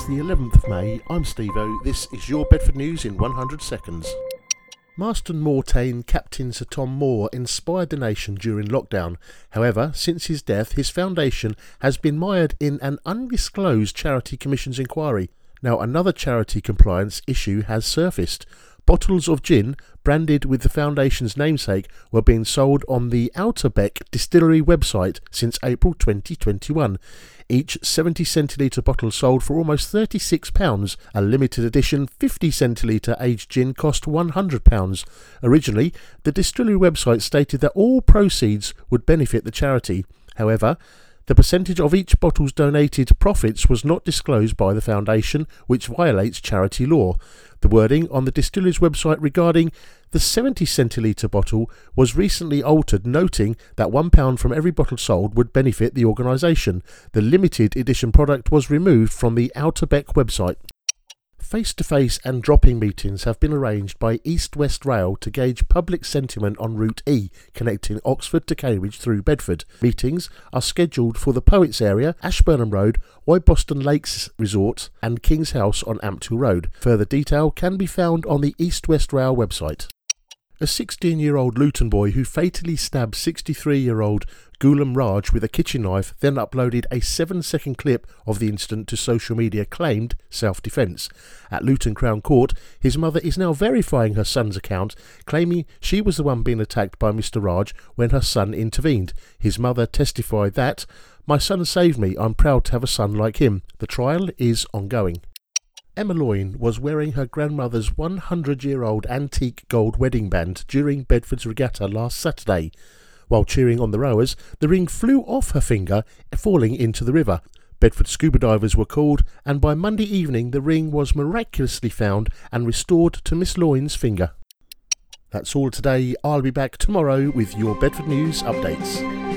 the 11th of May, I'm Steve-O. This is your Bedford News in 100 seconds. Marston Moor captain Sir Tom Moore inspired the nation during lockdown. However, since his death, his foundation has been mired in an undisclosed Charity Commission's inquiry. Now, another charity compliance issue has surfaced. Bottles of gin, branded with the foundation's namesake, were being sold on the Outerbeck distillery website since April 2021. Each 70 centilitre bottle sold for almost £36. A limited edition 50 centilitre aged gin cost £100. Originally, the distillery website stated that all proceeds would benefit the charity. However, the percentage of each bottle's donated profits was not disclosed by the foundation, which violates charity law. The wording on the distillery's website regarding the 70 centilitre bottle was recently altered, noting that £1 from every bottle sold would benefit the organisation. The limited edition product was removed from the Outerbeck website. Face-to-face and drop-in meetings have been arranged by East West Rail to gauge public sentiment on Route E, connecting Oxford to Cambridge through Bedford. Meetings are scheduled for the Poets area, Ashburnham Road, Boston Lakes Resort and King's House on Ampthill Road. Further detail can be found on the East West Rail website. A 16-year-old Luton boy who fatally stabbed 63-year-old Ghulam Raj with a kitchen knife, then uploaded a 7-second clip of the incident to social media, claimed self-defence. At Luton Crown Court, his mother is now verifying her son's account, claiming she was the one being attacked by Mr Raj when her son intervened. His mother testified that, "My son saved me. I'm proud to have a son like him." The trial is ongoing. Emma Loyne was wearing her grandmother's 100-year-old antique gold wedding band during Bedford's regatta last Saturday. While cheering on the rowers, the ring flew off her finger, falling into the river. Bedford scuba divers were called, and by Monday evening the ring was miraculously found and restored to Miss Loyne's finger. That's all today. I'll be back tomorrow with your Bedford News updates.